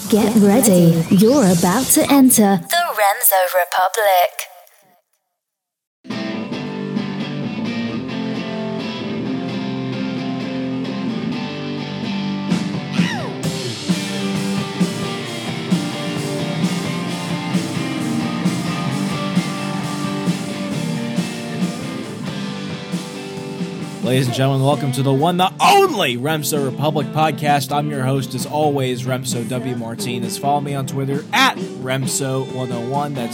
Get ready. You're about to enter the Remso Republic. Ladies and gentlemen, welcome to the one, the only Remso Republic podcast. I'm your host, as always, Remso W. Martinez. Follow me on Twitter at Remso101. That's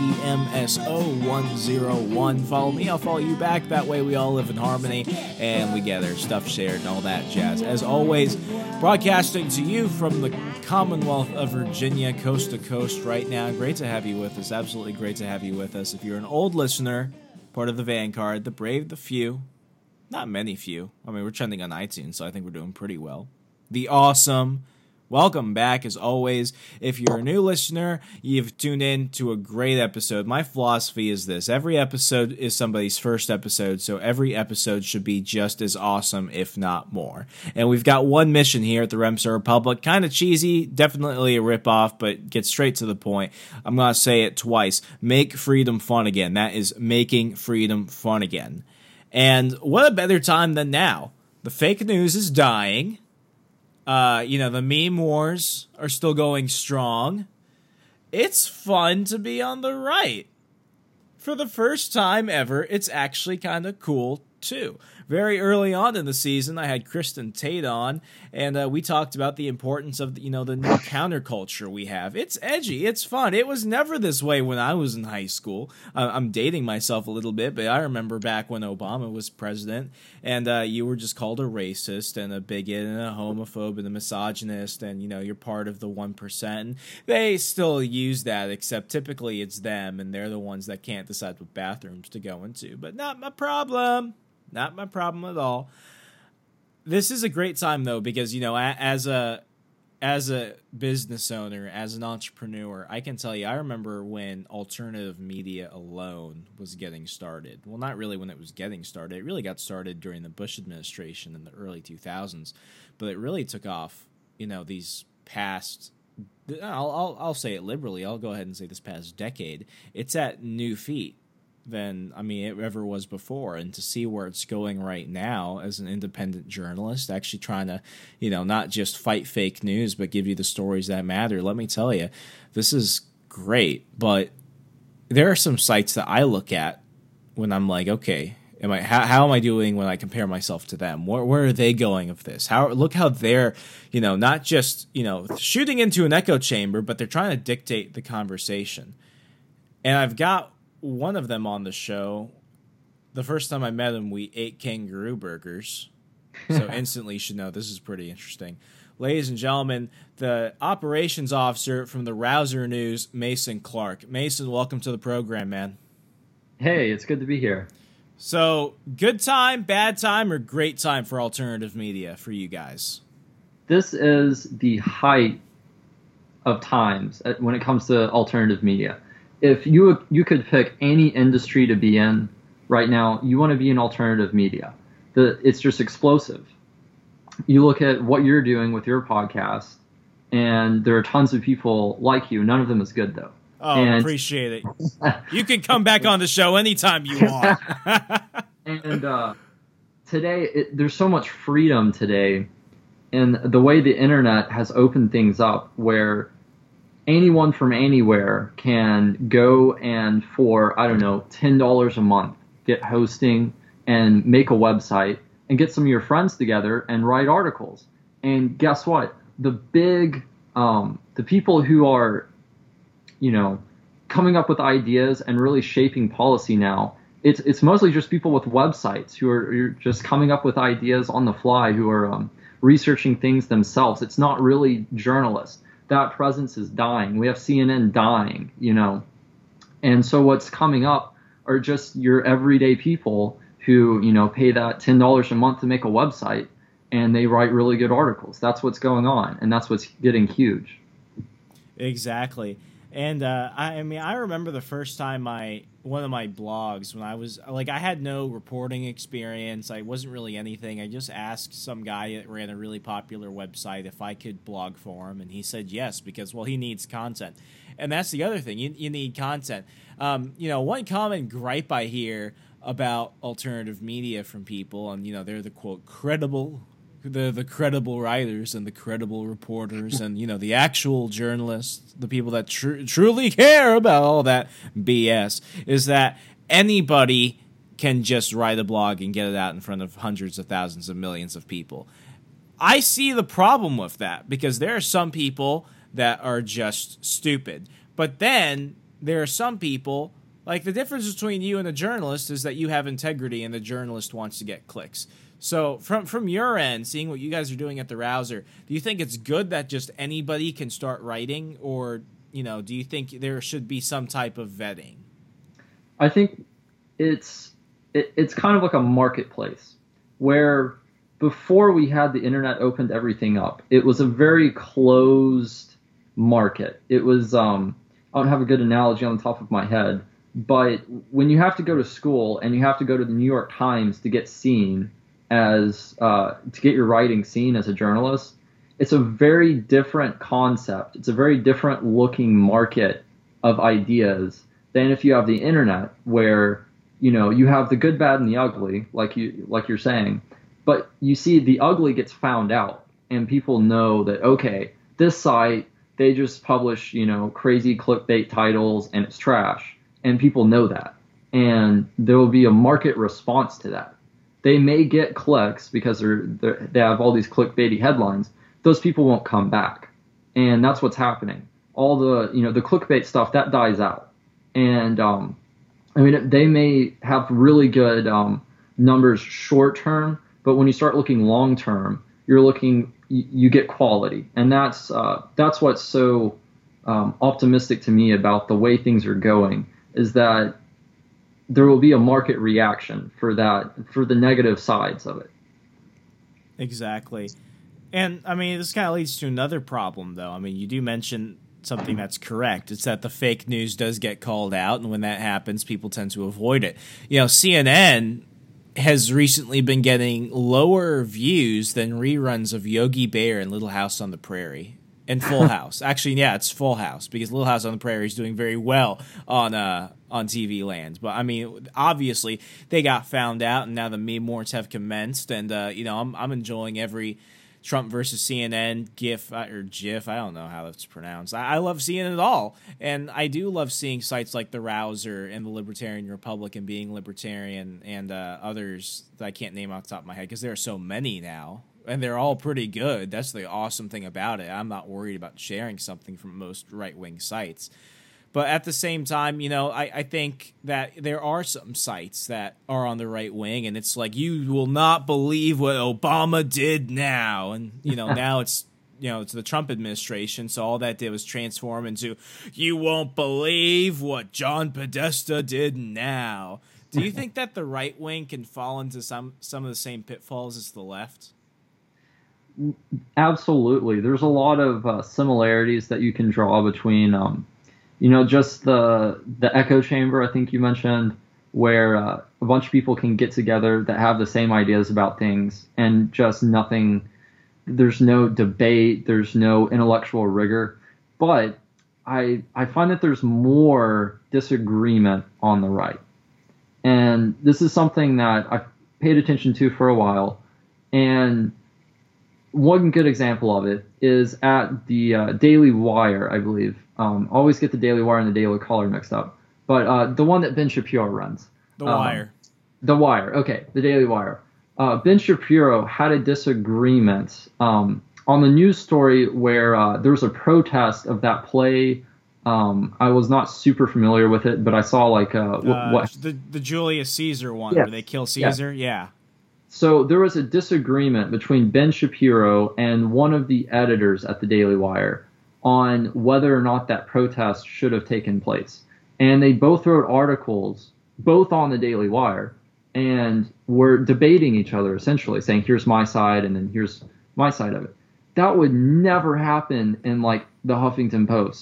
REMSO101. Follow me, I'll follow you back. That way we all live in harmony and we get our stuff shared and all that jazz. As always, broadcasting to you from the Commonwealth of Virginia, coast to coast right now. Great to have you with us. Absolutely great to have you with us. If you're an old listener, part of the Vanguard, the brave, the few. Not many few. I mean, we're trending on iTunes, so I think we're doing pretty well. The awesome. Welcome back, as always. If you're a new listener, you've tuned in to a great episode. My philosophy is this. Every episode is somebody's first episode, so every episode should be just as awesome, if not more. And we've got one mission here at the Remso Republic. Kind of cheesy, definitely a ripoff, but get straight to the point. I'm going to say it twice. Make freedom fun again. That is making freedom fun again. And what a better time than now. The fake news is dying. The meme wars are still going strong. It's fun to be on the right. For the first time ever, it's actually kind of cool, too. Very early on in the season, I had Kristen Tate on, and we talked about the importance of, the new counterculture we have. It's edgy. It's fun. It was never this way when I was in high school. I'm dating myself a little bit, but I remember back when Obama was president, and you were just called a racist and a bigot and a homophobe and a misogynist, and, you're part of the 1%. And they still use that, except typically it's them, and they're the ones that can't decide what bathrooms to go into. But not my problem. Not my problem at all. This is a great time, though, because, as a business owner, as an entrepreneur, I can tell you, I remember when alternative media alone was getting started. Well, not really when it was getting started. It really got started during the Bush administration in the early 2000s. But it really took off, these past... I'll say it liberally. I'll go ahead and say this past decade. It's at new feet than it ever was before. And to see where it's going right now as an independent journalist, actually trying to, not just fight fake news, but give you the stories that matter. Let me tell you, this is great. But there are some sites that I look at when I'm like, okay, how am I doing when I compare myself to them? Where are they going with this? Look how they're, not just, shooting into an echo chamber, but they're trying to dictate the conversation. And I've got one of them on the show. The first time I met him, we ate kangaroo burgers. So instantly you should know this is pretty interesting. Ladies and gentlemen, the operations officer from the Rouser News, Mason Clark. Mason, welcome to the program, man. Hey, it's good to be here. So, good time, bad time, or great time for alternative media for you guys? This is the height of times when it comes to alternative media. If you could pick any industry to be in right now, you want to be in alternative media. It's just explosive. You look at what you're doing with your podcast, and there are tons of people like you. None of them is good, though. Oh, appreciate it. You can come back on the show anytime you want. And today, there's so much freedom today, and the way the internet has opened things up where anyone from anywhere can go and for, $10 a month, get hosting and make a website and get some of your friends together and write articles. And guess what? The people who are, coming up with ideas and really shaping policy now, it's mostly just people with websites who are just coming up with ideas on the fly, who are researching things themselves. It's not really journalists. That presence is dying. We have CNN dying, And so what's coming up are just your everyday people who, pay that $10 a month to make a website, and they write really good articles. That's what's going on, and that's what's getting huge. Exactly. And I remember the first time I one of my blogs when I was like, I had no reporting experience. I wasn't really anything. I just asked some guy that ran a really popular website if I could blog for him, and he said yes because, well, he needs content. And that's the other thing. You need content. One common gripe I hear about alternative media from people, and, they're the, quote, the credible writers and the credible reporters and, the actual journalists, the people that truly care about all that BS, is that anybody can just write a blog and get it out in front of hundreds of thousands of millions of people. I see the problem with that because there are some people that are just stupid. But then there are some people, like the difference between you and a journalist is that you have integrity and the journalist wants to get clicks. So from your end, seeing what you guys are doing at the Rouser, do you think it's good that just anybody can start writing, or do you think there should be some type of vetting? I think it's kind of like a marketplace where before we had the internet opened everything up, it was a very closed market. It was I don't have a good analogy on the top of my head, but when you have to go to school and you have to go to the New York Times to get seen as to get your writing seen as a journalist, it's a very different concept. It's a very different looking market of ideas than if you have the internet, where you have the good, bad, and the ugly, like you're saying, but you see the ugly gets found out, and people know that, okay, this site, they just publish crazy clickbait titles and it's trash, and people know that, and there will be a market response to that. They may get clicks because they have all these clickbaity headlines. Those people won't come back, and that's what's happening. All the the clickbait stuff that dies out, and they may have really good numbers short term, but when you start looking long term, you get quality, and that's what's so optimistic to me about the way things are going, is that there will be a market reaction for the negative sides of it. Exactly. And this kind of leads to another problem, though. You do mention something that's correct. It's that the fake news does get called out, and when that happens, people tend to avoid it. CNN has recently been getting lower views than reruns of Yogi Bear and Little House on the Prairie and Full House. Actually, yeah, it's Full House, because Little House on the Prairie is doing very well on TV land. But obviously they got found out, and now the meme wars have commenced, and I'm enjoying every Trump versus CNN GIF or GIF. I don't know how that's pronounced. I love seeing it all. And I do love seeing sites like the Rouser and the Libertarian Republic and Being Libertarian and others that I can't name off the top of my head because there are so many now. And they're all pretty good. That's the awesome thing about it. I'm not worried about sharing something from most right-wing sites. But at the same time, I think that there are some sites that are on the right wing, and it's like, you will not believe what Obama did now. And, now it's the Trump administration. So all that did was transform into, you won't believe what John Podesta did now. Do you think that the right wing can fall into some of the same pitfalls as the left? Absolutely. There's a lot of similarities that you can draw between just the echo chamber, I think you mentioned, where a bunch of people can get together that have the same ideas about things, and just nothing, there's no debate, there's no intellectual rigor. But I find that there's more disagreement on the right. And this is something that I've paid attention to for a while. And one good example of it is at the Daily Wire, I believe. Always get the Daily Wire and the Daily Caller mixed up. But the one that Ben Shapiro runs. The Wire. The Wire. Okay, the Daily Wire. Ben Shapiro had a disagreement on the news story where there was a protest of that play. I was not super familiar with it, but I saw what the Julius Caesar one, yes. Where they kill Caesar. Yes. Yeah. So there was a disagreement between Ben Shapiro and one of the editors at the Daily Wire on whether or not that protest should have taken place. And they both wrote articles, both on the Daily Wire, and were debating each other, essentially, saying, here's my side, and then here's my side of it. That would never happen in, the Huffington Post.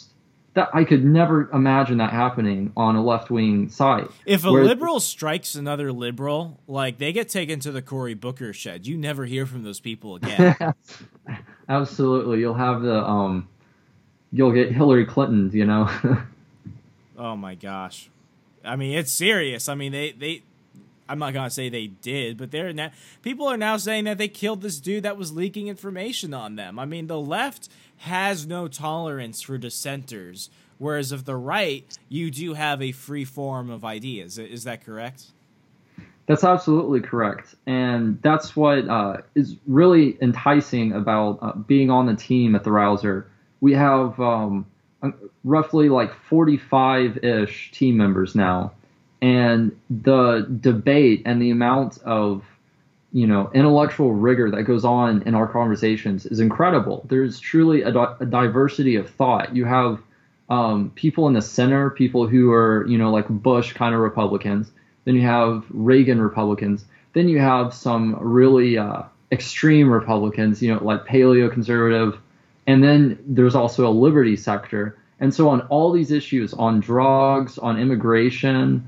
that I could never imagine that happening on a left-wing site. If a liberal strikes another liberal, like, they get taken to the Cory Booker shed. You never hear from those people again. Absolutely. You'll have you'll get Hillary Clinton, you know. Oh my gosh. I mean, it's serious. I mean, they I'm not going to say they did, but people are now saying that they killed this dude that was leaking information on them. I mean, the left has no tolerance for dissenters, whereas of the right, you do have a free form of ideas. Is that correct? That's absolutely correct. And that's what is really enticing about being on the team at the Rouser. We have roughly like 45-ish team members now. And the debate and the amount of, intellectual rigor that goes on in our conversations is incredible. There's truly a diversity of thought. You have people in the center, people who are, like Bush kind of Republicans. Then you have Reagan Republicans. Then you have some really extreme Republicans, like paleoconservative. And then there's also a liberty sector. And so on all these issues, on drugs, on immigration,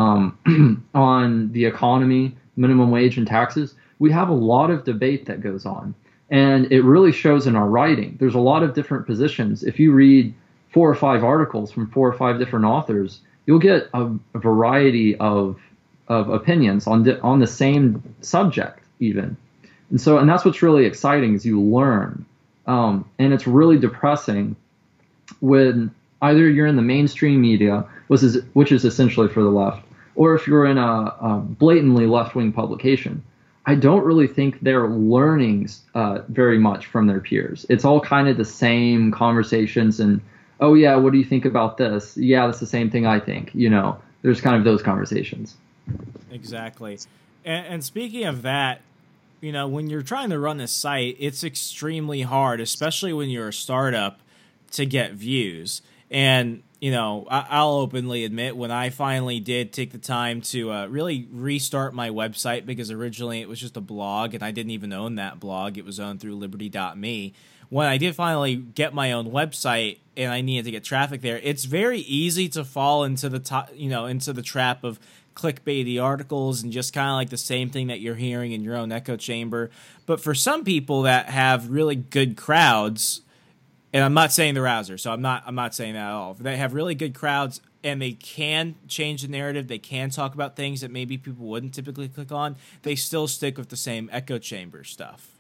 on the economy, minimum wage and taxes, we have a lot of debate that goes on. And it really shows in our writing. There's a lot of different positions. If you read 4 or 5 articles from 4 or 5 different authors, you'll get a variety of opinions on the same subject even. And that's what's really exciting is you learn. And it's really depressing when either you're in the mainstream media, which is essentially for the left, or if you're in a blatantly left-wing publication. I don't really think they're learning very much from their peers. It's all kind of the same conversations and, oh yeah, what do you think about this? Yeah, that's the same thing I think. There's kind of those conversations. Exactly. And speaking of that, when you're trying to run a site, it's extremely hard, especially when you're a startup, to get views. And, I'll openly admit when I finally did take the time to really restart my website, because originally it was just a blog and I didn't even own that blog. It was owned through liberty.me. When I did finally get my own website and I needed to get traffic there, it's very easy to fall into into the trap of clickbaity articles and just kind of like the same thing that you're hearing in your own echo chamber. But for some people that have really good crowds, and I'm not saying the Rouser, so I'm not saying that at all. If they have really good crowds and they can change the narrative, they can talk about things that maybe people wouldn't typically click on, they still stick with the same echo chamber stuff.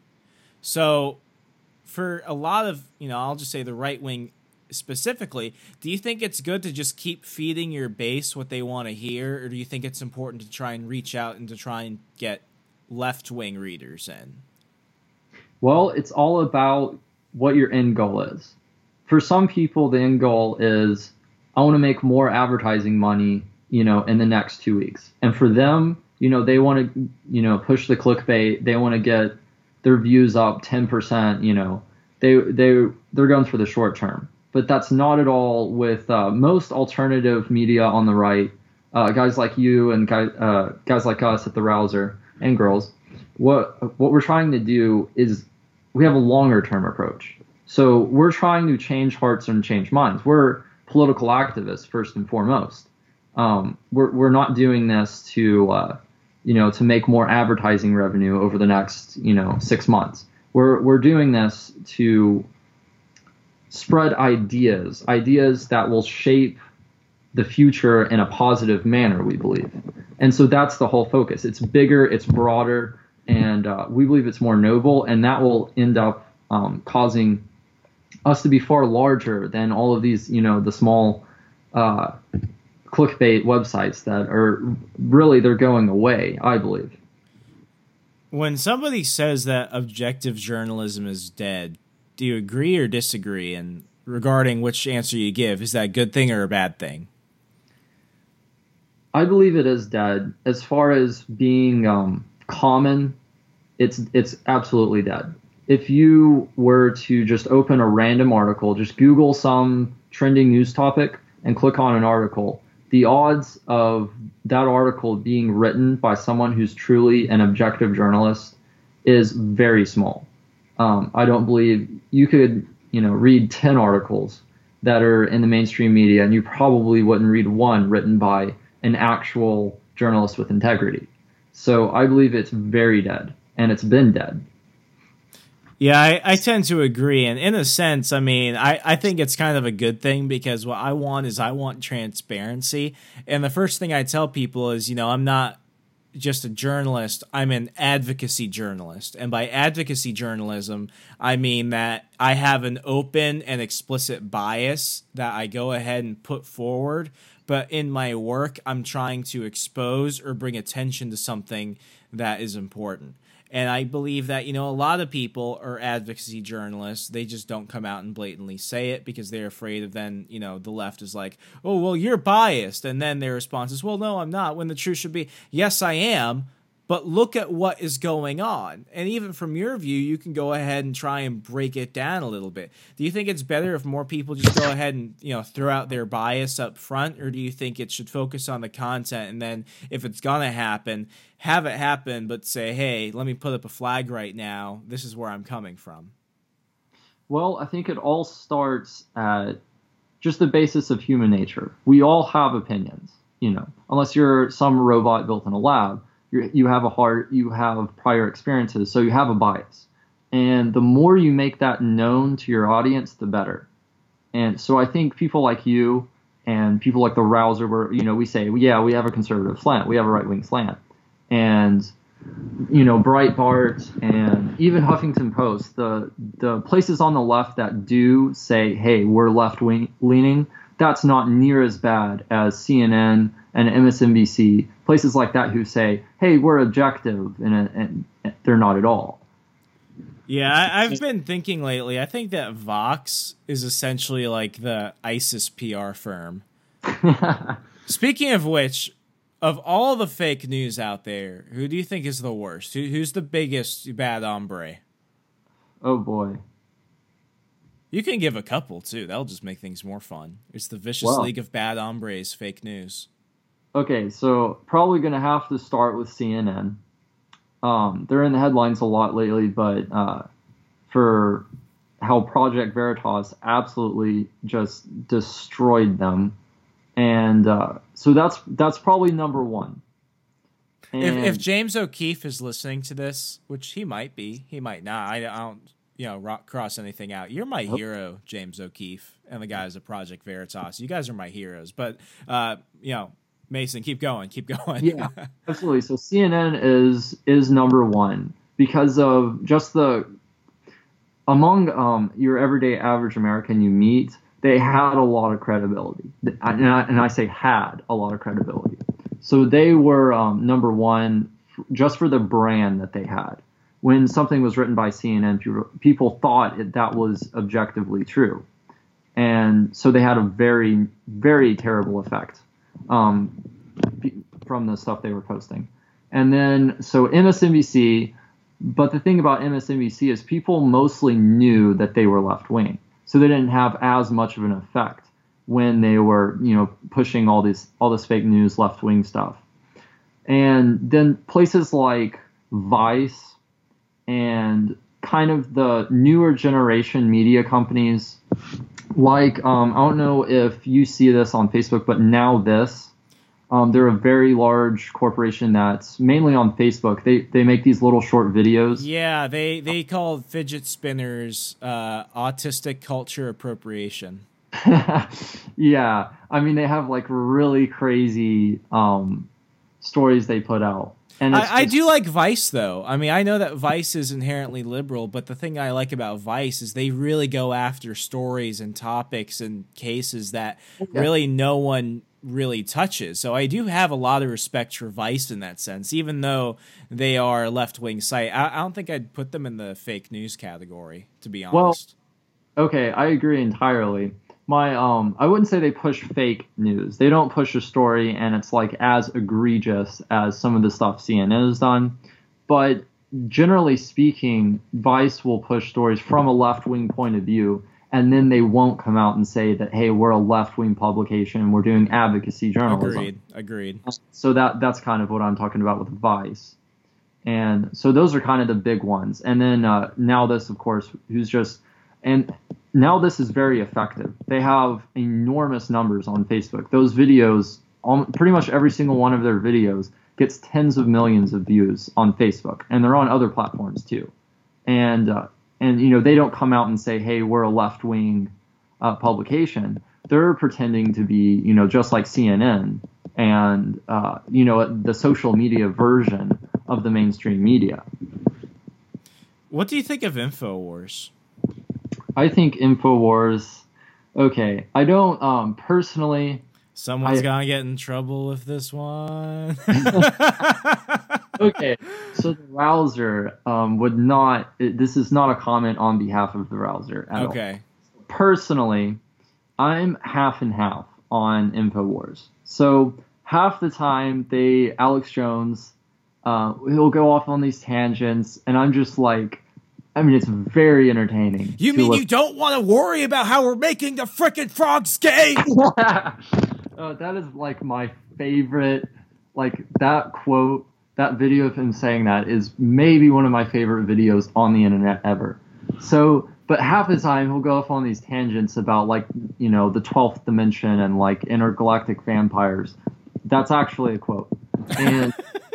So for a lot of, I'll just say the right wing specifically, do you think it's good to just keep feeding your base what they want to hear, or do you think it's important to try and reach out and to try and get left wing readers in? Well, it's all about what your end goal is. For some people, the end goal is, I want to make more advertising money, in the next 2 weeks. And for them, they want to, push the clickbait. They want to get their views up 10%, they're going for the short term. But that's not at all with most alternative media on the right, guys like you and guys like us at the Rouser and girls. What we're trying to do is we have a longer term approach. So we're trying to change hearts and change minds. We're political activists first and foremost. We're not doing this to make more advertising revenue over the next 6 months. We're doing this to spread ideas that will shape the future in a positive manner, we believe. And so that's the whole focus. It's bigger, it's broader, and we believe it's more noble, and that will end up causing us to be far larger than all of these, the small clickbait websites that are really, they're going away, I believe. When somebody says that objective journalism is dead, do you agree or disagree? And regarding which answer you give, is that a good thing or a bad thing? I believe it is dead. As far as being common, it's absolutely dead. If you were to just open a random article, just Google some trending news topic and click on an article, the odds of that article being written by someone who's truly an objective journalist is very small. I don't believe you could, read 10 articles that are in the mainstream media, and you probably wouldn't read one written by an actual journalist with integrity. So I believe it's very dead, and it's been dead. Yeah, I tend to agree. And in a sense, I mean, I think it's kind of a good thing, because what I want transparency. And the first thing I tell people is, I'm not just a journalist, I'm an advocacy journalist. And by advocacy journalism, I mean that I have an open and explicit bias that I go ahead and put forward. But in my work, I'm trying to expose or bring attention to something that is important. And I believe that, a lot of people are advocacy journalists. They just don't come out and blatantly say it because they're afraid of then, the left is like, oh, well, you're biased. And then their response is, well, no, I'm not. When the truth should be, yes, I am. But look at what is going on. And even from your view, you can go ahead and try and break it down a little bit. Do you think it's better if more people just go ahead and, throw out their bias up front? Or do you think it should focus on the content, and then if it's going to happen, have it happen, but say, hey, let me put up a flag right now. This is where I'm coming from. Well, I think it all starts at just the basis of human nature. We all have opinions, unless you're some robot built in a lab. You have a heart, you have prior experiences, so you have a bias. And the more you make that known to your audience, the better. And so I think people like you and people like the Rouser, where, we say, yeah, we have a conservative slant, we have a right-wing slant. And, Breitbart and even Huffington Post, the places on the left that do say, hey, we're left-leaning, that's not near as bad as CNN and MSNBC, places like that who say, hey, we're objective, and they're not at all. Yeah, I've been thinking lately, I think that Vox is essentially like the ISIS PR firm. Speaking of which, of all the fake news out there, who do you think is the worst? Who's the biggest bad hombre? Oh, boy. You can give a couple, too. That'll just make things more fun. It's the Vicious League of Bad Hombres fake news. Okay, so probably going to have to start with CNN. They're in the headlines a lot lately, but for how Project Veritas absolutely just destroyed them. And so that's probably number one. And if James O'Keefe is listening to this, which he might be, he might not. I don't cross anything out. You're my hero, James O'Keefe, and the guys at Project Veritas. You guys are my heroes. But Mason, keep going. Yeah, absolutely. So CNN is number one because of just among your everyday average American you meet, they had a lot of credibility. And I say had a lot of credibility. So they were number one just for the brand that they had. When something was written by CNN, people thought that was objectively true. And so they had a very, very terrible effect from the stuff they were posting. And then, so MSNBC, but the thing about MSNBC is people mostly knew that they were left-wing. So they didn't have as much of an effect when they were, pushing all this fake news, left-wing stuff. And then places like Vice and kind of the newer generation media companies, like, I don't know if you see this on Facebook, but Now This, they're a very large corporation that's mainly on Facebook. They make these little short videos. Yeah, they call fidget spinners autistic culture appropriation. Yeah, I mean, they have like really crazy stories they put out. And I do like Vice, though. I mean, I know that Vice is inherently liberal, but the thing I like about Vice is they really go after stories and topics and cases that really no one really touches. So I do have a lot of respect for Vice in that sense, even though they are a left-wing site. I don't think I'd put them in the fake news category, to be honest. Well, okay, I agree entirely. I wouldn't say they push fake news. They don't push a story and it's like as egregious as some of the stuff CNN has done. But generally speaking, Vice will push stories from a left-wing point of view, and then they won't come out and say that, hey, we're a left-wing publication, we're doing advocacy journalism. Agreed. So that's kind of what I'm talking about with Vice. And so those are kind of the big ones. And then Now This, of course, who's just And now this is very effective. They have enormous numbers on Facebook. Those videos, pretty much every single one of their videos gets tens of millions of views on Facebook, and they're on other platforms too. And they don't come out and say, hey, we're a left-wing publication. They're pretending to be, just like CNN and, the social media version of the mainstream media. What do you think of InfoWars? I think InfoWars, okay, I don't personally... Someone's gonna get in trouble with this one. Okay, so the Rouser would not... This is not a comment on behalf of the Rouser at all. Okay. Personally, I'm half and half on InfoWars. So half the time, Alex Jones, he'll go off on these tangents, and I'm just like, it's very entertaining. You mean you don't want to worry about how we're making the frickin' frogs gay? That is like my favorite, like that quote, that video of him saying that is maybe one of my favorite videos on the internet ever. So, but half the time he'll go off on these tangents about like, the 12th dimension and like intergalactic vampires. That's actually a quote. And,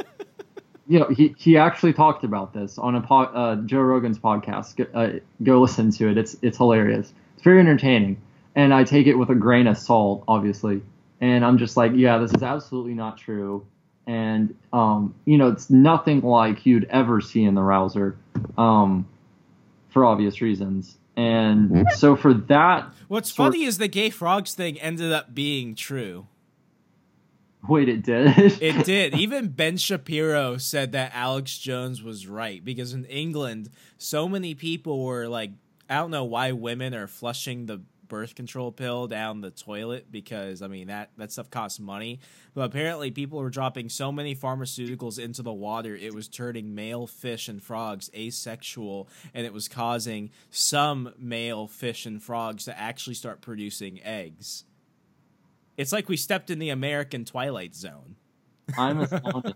he actually talked about this on Joe Rogan's podcast. Go listen to it. It's hilarious. It's very entertaining. And I take it with a grain of salt, obviously. And I'm just like, yeah, this is absolutely not true. And, it's nothing like you'd ever see in the Rouser, for obvious reasons. And so for that... What's funny is the gay frogs thing ended up being true. Wait, it did? It did. Even Ben Shapiro said that Alex Jones was right, because in England, so many people were like, I don't know why women are flushing the birth control pill down the toilet, because that stuff costs money, but apparently people were dropping so many pharmaceuticals into the water it was turning male fish and frogs asexual, and it was causing some male fish and frogs to actually start producing eggs. It's like we stepped in the American Twilight Zone. I'm astounded.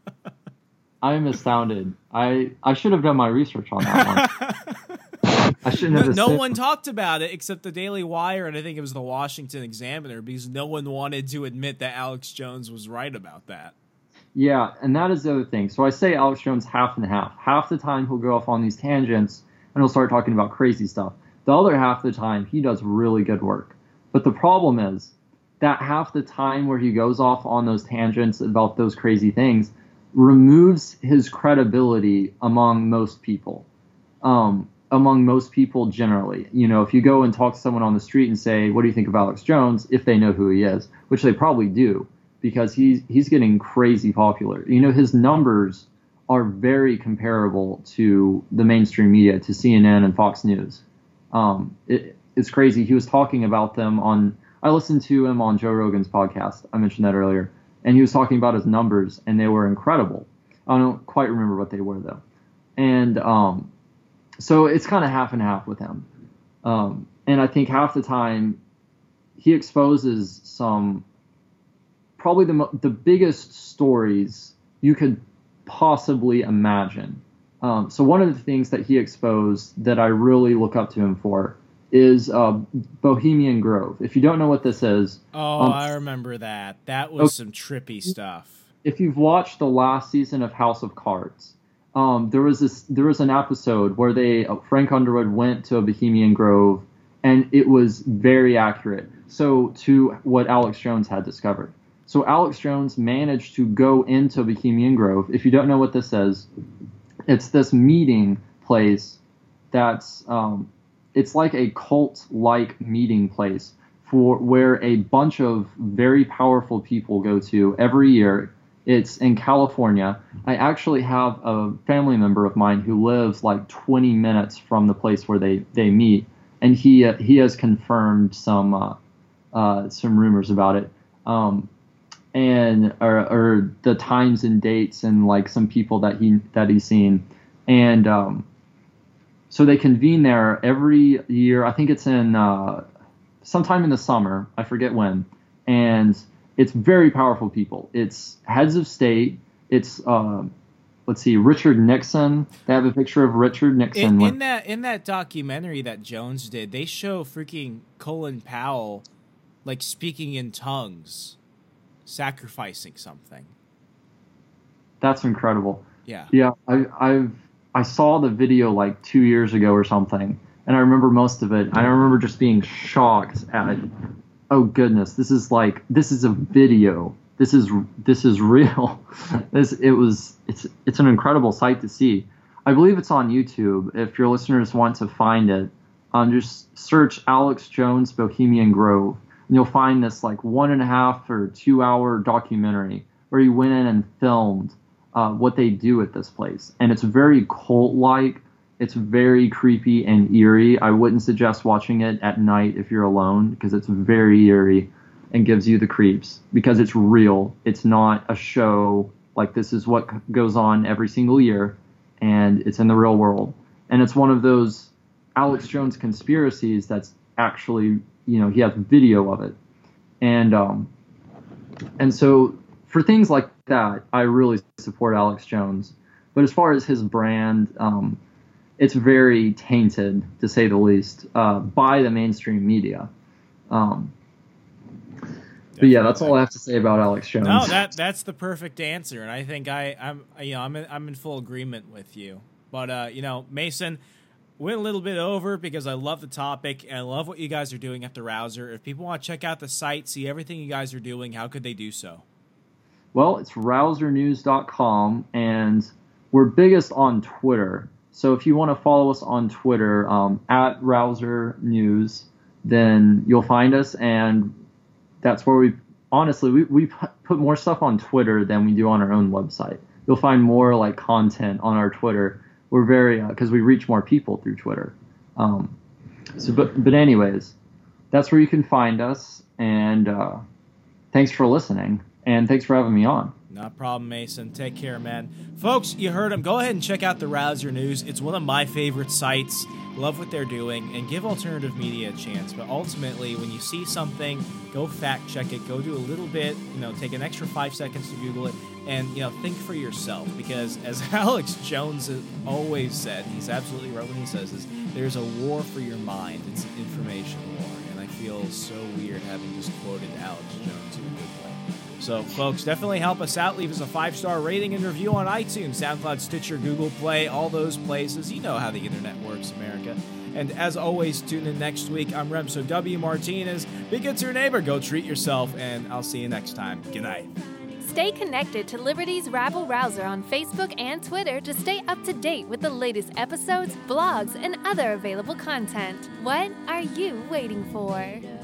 I'm astounded. I should have done my research on that one. I shouldn't have. No one talked about it except the Daily Wire, and I think it was the Washington Examiner, because no one wanted to admit that Alex Jones was right about that. Yeah, and that is the other thing. So I say Alex Jones half and half. Half the time he'll go off on these tangents and he'll start talking about crazy stuff. The other half of the time he does really good work. But the problem is that half the time where he goes off on those tangents about those crazy things removes his credibility among most people. Among most people generally. If you go and talk to someone on the street and say, what do you think of Alex Jones, if they know who he is, which they probably do, because he's getting crazy popular. His numbers are very comparable to the mainstream media, to CNN and Fox News. It's crazy. He was talking about them I listened to him on Joe Rogan's podcast. I mentioned that earlier. And he was talking about his numbers, and they were incredible. I don't quite remember what they were, though. And so it's kind of half and half with him. And I think half the time he exposes some, probably the biggest stories you could possibly imagine. So one of the things that he exposed that I really look up to him for is Bohemian Grove. If you don't know what this is... I remember that. That was some trippy stuff. If you've watched the last season of House of Cards, there was an episode where Frank Underwood went to a Bohemian Grove, and it was very accurate to what Alex Jones had discovered. So Alex Jones managed to go into Bohemian Grove. If you don't know what this is, it's this meeting place that's... it's like a cult-like meeting place where a bunch of very powerful people go to every year. It's in California. I actually have a family member of mine who lives like 20 minutes from the place where they meet, and he has confirmed some rumors about it, and or the times and dates and like some people that he's seen, and so they convene there every year. I think it's in sometime in the summer. I forget when. And it's very powerful people. It's heads of state. It's let's see, Richard Nixon. They have a picture of Richard Nixon. In that documentary that Jones did, they show freaking Colin Powell like speaking in tongues, sacrificing something. That's incredible. Yeah. Yeah, I saw the video like 2 years ago or something, and I remember most of it. I remember just being shocked at, oh goodness, this is a video. This is real. It's an incredible sight to see. I believe it's on YouTube. If your listeners want to find it, just search Alex Jones Bohemian Grove, and you'll find this like 1.5 or 2 hour documentary where he went in and filmed what they do at this place. And it's very cult-like. It's very creepy and eerie. I wouldn't suggest watching it at night if you're alone, because it's very eerie and gives you the creeps, because it's real. It's not a show. Like, this is what goes on every single year, and it's in the real world. And it's one of those Alex Jones conspiracies that's actually, he has video of it. And so for things like that, I really support Alex Jones. But as far as his brand, it's very tainted, to say the least, by the mainstream media. But yeah, that's all I have to say about Alex Jones. No, that's the perfect answer, and I think I'm in full agreement with you. But Mason, went a little bit over because I love the topic and I love what you guys are doing at the Rouser. If people want to check out the site, see everything you guys are doing, how could they do so? Well, it's rousernews.com, and we're biggest on Twitter. So if you want to follow us on Twitter, at Rouser News, then you'll find us, and that's where we put more stuff on Twitter than we do on our own website. You'll find more like content on our Twitter. We're very, because we reach more people through Twitter. But anyways, that's where you can find us, and thanks for listening. And thanks for having me on. No problem, Mason. Take care, man. Folks, you heard him. Go ahead and check out the Rouser News. It's one of my favorite sites. Love what they're doing, and give alternative media a chance. But ultimately, when you see something, go fact check it. Go do a little bit, take an extra 5 seconds to Google it, and think for yourself. Because as Alex Jones has always said, he's absolutely right when he says this, there's a war for your mind. It's an information war, and I feel so weird having just quoted Alex Jones in a good way. So, folks, definitely help us out. Leave us a 5-star rating and review on iTunes, SoundCloud, Stitcher, Google Play, all those places. You know how the internet works, America. And as always, tune in next week. I'm Remso W. Martinez. Be good to your neighbor. Go treat yourself, and I'll see you next time. Good night. Stay connected to Liberty's Rabble Rouser on Facebook and Twitter to stay up to date with the latest episodes, blogs, and other available content. What are you waiting for?